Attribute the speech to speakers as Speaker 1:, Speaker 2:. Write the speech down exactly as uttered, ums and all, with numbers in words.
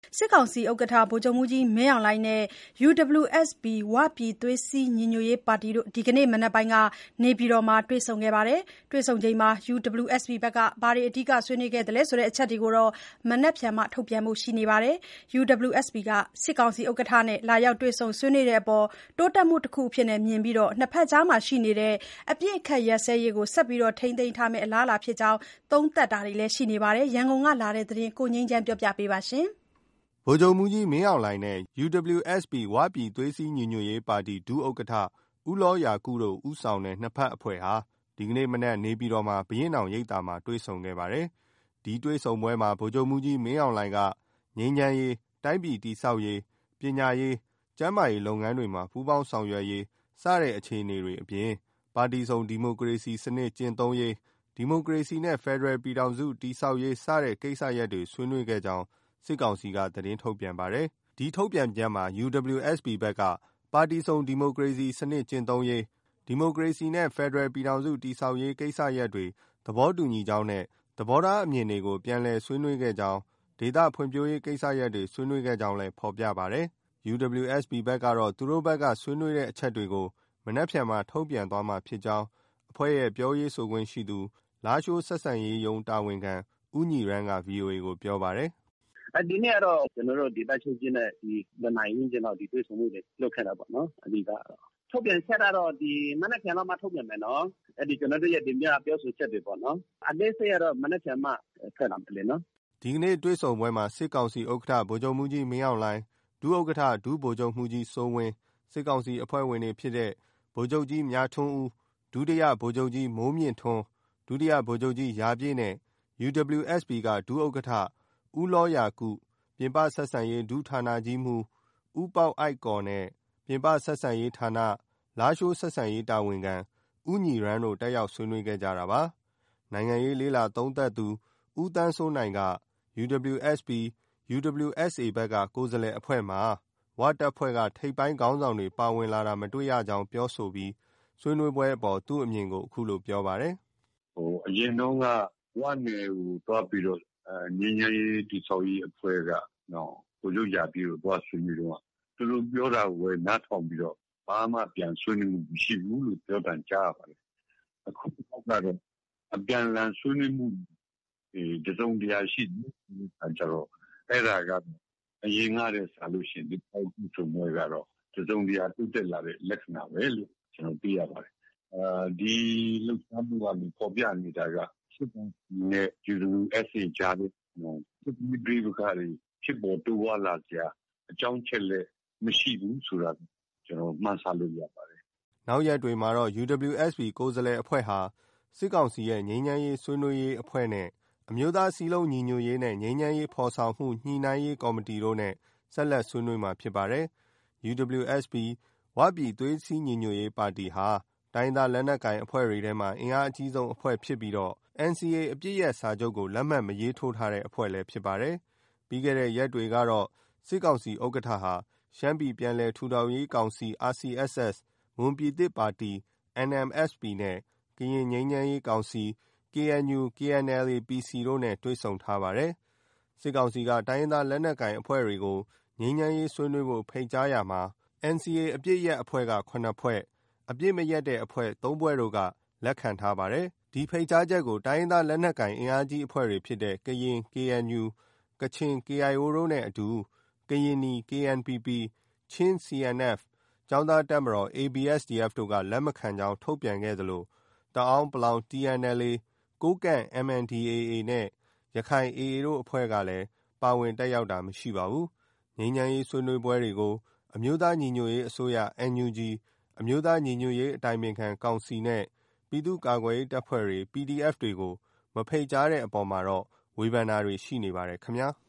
Speaker 1: စစ်ကောင်စီဥက္ကဋ္ဌဗိုလ်ချုပ်မှူးကြီးမင်းအောင်လှိုင်နဲ့ ယူ ဒဘလျူ အက်စ် ပီ ဝပြည်သွေးစည်းညီညွတ်ရေးပါတီတို့ ဒီကနေ့မနက်ပိုင်းက နေပြည်တော်မှာတွေ့ဆုံခဲ့ပါတယ်။ တွေ့ဆုံချိန်မှာ ယူ ဒဘလျူ အက်စ် ပီ ဘက်က ဘာတွေအဓိကဆွေးနွေးခဲ့သလဲဆိုတဲ့အချက်တွေကို မနက်ဖြန်မှထုတ်ပြန်ဖို့ရှိနေပါတယ်။ ယူ ဒဘလျူ အက်စ် ပီ က စစ်ကောင်စီဥက္ကဋ္ဌနဲ့ လာရောက်တွေ့ဆုံဆွေးနွေးတဲ့အပေါ် တိုးတက်မှုတခုအဖြစ်မြင်ပြီး နှစ်ဘက်ကြားရှိနေတဲ့ အပစ်အခတ်ရပ်စဲရေးကို ဆက်လက်ထိန်းသိမ်းထားမယ့်အလားအလာဖြစ်ကြောင်း သုံးသပ်တာတွေလည်းရှိနေပါတယ်။ ရန်ကုန်ကလာတဲ့သတင်းကို ကိုငြိမ်းချမ်းက တင်ပြပေးထားပါတယ်။
Speaker 2: ဗိုလ်ချုပ်မှူးကြီးမင်းအောင်လှိုင်နဲ့ ယူ ဒဘလျူ အက်စ် ပီ ဝပြည်သွေးစည်းညီညွတ်ရေးပါတီ ဒုဥက္ကဋ္ဌ ဦးလောရာကုတို့ဦးဆောင်တဲ့ နှစ်ဘက်အဖွဲ့ဟာ ဒီကနေ့မနက် နေပြည်တော်မှာ ဘုရင့်နောင်ရိပ်သာမှာတွေ့ဆုံခဲ့ပါတယ်။ ဒီတွေ့ဆုံပွဲမှာ ဗိုလ်ချုပ်မှူးကြီးမင်းအောင်လှိုင်က ငြိမ်းချမ်းရေး၊ တိုင်းပြည်တည်ဆောက်ရေး၊ ပညာရေး၊ ကျန်းမာရေးလုပ်ငန်းတွေမှာ ပူးပေါင်းဆောင်ရွက်ရေး စတဲ့အခြေအနေတွေအပြင် ပါတီစုံဒီမိုကရေစီစနစ်ကျင့်သုံးရေး၊ ဒီမိုကရေစီနဲ့ ဖက်ဒရယ်ပြည်ထောင်စုတည်ဆောက်ရေး စတဲ့ကိစ္စရပ်တွေဆွေးနွေးခဲ့ကြောင်း စစ်ကောင်စီက သတင်းထုတ်ပြန်ပါတယ်။ ဒီထုတ်ပြန်ချက်မှာ ယူ ဒဘလျူ အက်စ် ပီ ဘက်က ပါတီစုံဒီမိုကရေစီစနစ်ကျင့်သုံးရေး၊ ဒီမိုကရေစီနဲ့ ဖက်ဒရယ်ပြည်ထောင်စုတည်ဆောက်ရေးကိစ္စရပ်တွေ သဘောတူညီကြောင်းနဲ့ သဘောထားအမြင်တွေကို ပြန်လည်ဆွေးနွေးခဲ့ကြောင်း၊ ဒေသဖွံ့ဖြိုးရေးကိစ္စရပ်တွေဆွေးနွေးခဲ့ကြောင်းလည်း ဖော်ပြပါတယ်။ ယူ ဒဘလျူ အက်စ် ပီ ဘက်ကတော့ သူတို့ဘက်ကဆွေးနွေးတဲ့အချက်တွေကို မနက်ဖြန်မှ ထုတ်ပြန်သွားမှာဖြစ်ကြောင်း အဖွဲ့ရဲ့ပြောရေးဆိုခွင့်ရှိသူ လားရှိုးဆက်ဆံရေးရုံးတာဝန်ခံ ဦးညီရမ်းက ဗွီအိုအေကို ပြောပါတယ်
Speaker 3: ။ “ဒီနေ့ကတော့ ကျနော်တို့ဒေသချုပ်ကြီးနဲ့ တနာရီဝန်းကျင်လောက်တွေ့ဆုံမှုတွေလုပ်ခဲ့တာပေါ့နော်။ အဓိကကတော့။ ထုတ်ပြန်ချက်ကတော့ မနက်ဖြန်လောက်မှထုတ်ပြန်မယ်နော်။ ကျနော်တို့ရဲ့တင်ပြပြောဆိုချက်တွေပေါ့နော်။ အသေးစိတ်ကတော့ မနက်ဖြန်မှထွက်လာမယ်လေနော်။
Speaker 2: ” ဒီကနေ့တွေ့ဆုံပွဲမှာ စစ်ကောင်စီဥက္ကဋ္ဌ ဗိုလ်ချုပ်မှူးကြီးမင်းအောင်လှိုင်၊ ဒုဥက္ကဋ္ဌ ဒုဗိုလ်ချုပ်မှူးကြီးစိုးဝင်း၊ စစ်ကောင်စီအဖွဲ့ဝင်တွေဖြစ်တဲ့ ဗိုလ်ချုပ်ကြီးမြထွန်းဦး၊ ဒုတိယဗိုလ်ချုပ်ကြီးမိုးမြင့်ထွန်း၊ ဒုတိယဗိုလ်ချုပ်ကြီးရာပြည့်နဲ့ ယူ ဒဘလျူ အက်စ် ပီ က ဒုဥက္ကဋ္ဌ ဦးလောရာကု၊ ပြင်ပဆက်ဆံရေး ဒုဌာနကြီးမှူး ဦးပေါက်အိုက်ကော်နဲ့ ပြင်ပဆက်ဆံရေးဌာန လားရှိုးဆက်ဆံရေးတာဝန်ခံ ဦးညီရမ်းတို့ တက်ရောက်ဆွေးနွေးခဲ့ကြတာပါ။ နိုင်ငံရေးလေ့လာသုံးသပ်သူ ဦးသန်းစိုးနိုင်က ယူ ဒဘလျူ အက်စ် ပီ၊ ယူ ဒဘလျူ အက်စ် အေ ဘက်က ကိုယ်စားလှယ်အဖွဲ့မှာ ဝတပ်ဖွဲ့က ထိပ်ပိုင်းခေါင်းဆောင်တွေ ပါဝင်လာတာမတွေ့ရကြောင်းပြောဆိုပြီး ဆွေးနွေးပွဲအပေါ် သူ့အမြင်ကို အခုလိုပြောပါတယ်
Speaker 4: ။ “အရင်တုန်းက ဝနယ်ကိုသွားပြီးတော့ ငြိမ်းချမ်းရေးတည်ဆောက်ရေးအဖွဲ့က ဗိုလ်ချုပ်ရာပြည့်တို့သွားဆွေးနွေးတုန်းက သူတို့ပြောတာကိုပဲ နားထောင်ပြီးတော့ ဘာမှပြန်ဆွေးနွေးမှုမရှိဘူးလို့ ပြောသံကြားရပါတယ်။ အခုကတော့ အပြန်အလှန်ဆွေးနွေးမှုတွေ တစုံတရာရှိတဲ့အခါကျတော့ အဲဒါက အရင်ကထက်စာလို့ရှိရင် ဒီတစ်ခေါက်တွေ့ဆုံပွဲကတော့ တစုံတရာတိုးတက်လာတဲ့လက္ခဏာပဲလို့ ကျနော်တွေ့ရပါတယ်။ ဒီလှုပ်ရှားမှုကနေဖော်ပြနေတာက စစ်ကောင်စီနဲ့ ယူ ဒဘလျူ အက်စ် အေ ကြားထဲမှာ စစ်ရေးပဋိပက္ခတွေဖြစ်ပေါ်တိုးပွားလာစရာအကြောင်းအချက်အလက်မရှိဘူးဆိုတာ ကျနော်မှန်းဆလို့ရပါတယ်
Speaker 2: ။” နောက်ရက်တွေမှာတော့ ယူ ဒဘလျူ အက်စ် ပီ ကိုယ်စားလှယ်အဖွဲ့ဟာ စစ်ကောင်စီရဲ့ ငြိမ်းချမ်းရေးဆွေးနွေးရေးအဖွဲ့နဲ့ အမျိုးသားစည်းလုံးညီညွတ်ရေးနဲ့ ငြိမ်းချမ်းရေးဖော်ဆောင်မှုညှိနှိုင်းရေးကော်မတီတို့နဲ့ ဆက်လက်ဆွေးနွေးမှာဖြစ်ပါတယ်။ ယူ ဒဘလျူ အက်စ် ပီ ဝပြည်သွေးစည်းညီညွတ်ရေးပါတီဟာ တိုင်းရင်းသားလက်နက်ကိုင်အဖွဲ့တွေထဲမှာ အင်အားအကြီးဆုံးအဖွဲ့ဖြစ်ပြီး အန်စီအေ အပစ်ရပ်စာချုပ်ကို လက်မှတ်မရေးထိုးထားတဲ့အဖွဲ့လည်းဖြစ်ပါတယ်။ ပြီးခဲ့တဲ့ရက်တွေကတော့ စစ်ကောင်စီဥက္ကဋ္ဌဟာ ရှမ်းပြည်ပြန်လည်ထူထောင်ရေးကောင်စီ အာစီအက်စ်အက်စ်၊ မွန်ပြည်သစ်ပါတီ အန်အမ်အက်စ်ပီ နဲ့ ကရင်ငြိမ်းချမ်းရေးကောင်စီ ကေအန်ယူ ကေအန်အယ်အေ ပီစီ တို့နဲ့ တွေ့ဆုံထားပါတယ်။ စစ်ကောင်စီက တိုင်းရင်းသားလက်နက်ကိုင်အဖွဲ့တွေကို ငြိမ်းချမ်းရေးဆွေးနွေးဖို့ ဖိတ်ကြားရာမှာ အန်စီအေ အပစ်ရပ်အဖွဲ့က ၇ ဖွဲ့၊ အပစ်မရပ်တဲ့အဖွဲ့ ၃ ဖွဲ့တို့က လက်ခံထားပါတယ်။ ဒီဖိတ်ကြားချက်ကို တိုင်းရင်းသားလက်နက်ကိုင်အင်အားကြီးအဖွဲ့တွေဖြစ်တဲ့ ကရင် ကေအန်ယူ၊ ကချင် ကေအိုင်အို တို့နဲ့အတူ ကရင်နီ ကေအန်ပီပီ၊ ချင်း စီအန်အက်ဖ်၊ ကျောင်းသားတပ်မတော် အေဘီအက်စ်ဒီအက်ဖ် တို့က လက်မခံကြောင်း ထုတ်ပြန်ခဲ့သလို တအာင်း တီအန်အယ်အေ၊ ကိုးကန့် အမ်အန်ဒီအေအေ နဲ့ ရခိုင် အေအေ တို့အဖွဲ့ကလည်း ပါဝင်တက်ရောက်တာမရှိပါဘူး။ ငြိမ်းချမ်းရေးဆွေးနွေးပွဲတွေကို အမျိုးသားညီညွတ်ရေးအစိုးရ အန်ယူဂျီ၊ အမျိုးသားညီညွတ်ရေးအတိုင်ပင်ခံကောင်စီနဲ့ ပြည်သူ့ကာကွယ်ရေးတပ်ဖွဲ့တွေ ပီဒီအက်ဖ် တွေကို မဖိတ်ကြားတဲ့အပေါ်မှာတော့ ဝေဖန်တာတွေ ရှိနေပါတယ်ခင်ဗျာ။